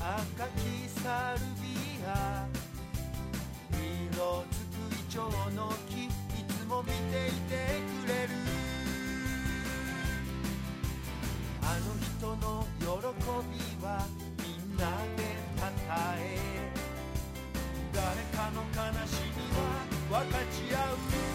赤きサルビア、色づくイチョウの木、いつも見ていてくれる。あの人の喜びはみんなでたたえ、誰かの悲しみは分かち合う。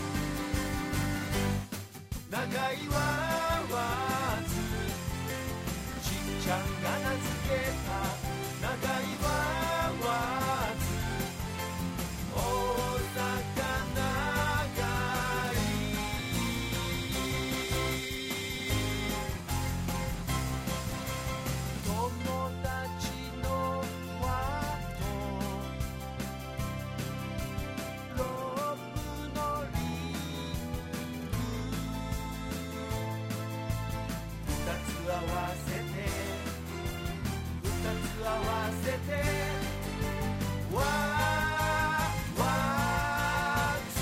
長いわわず、ちっちゃんが名付けた。長いわわず、大阪長い。友達の輪とロープのリング、二つ合わせて合わせてワーワーツ。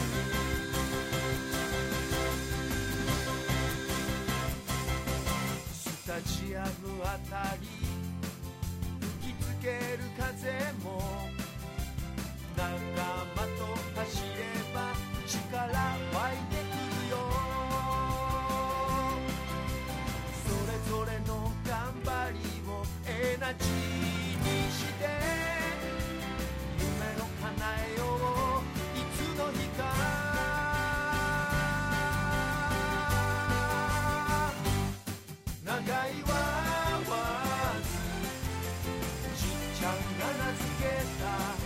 スタジアムあたり吹きつける風も、仲間と走れば力湧いてくるよ。それぞれの頑張りをエナジーにして、夢を叶えよういつの日か。長いわわず、ちっちゃんが名付けた。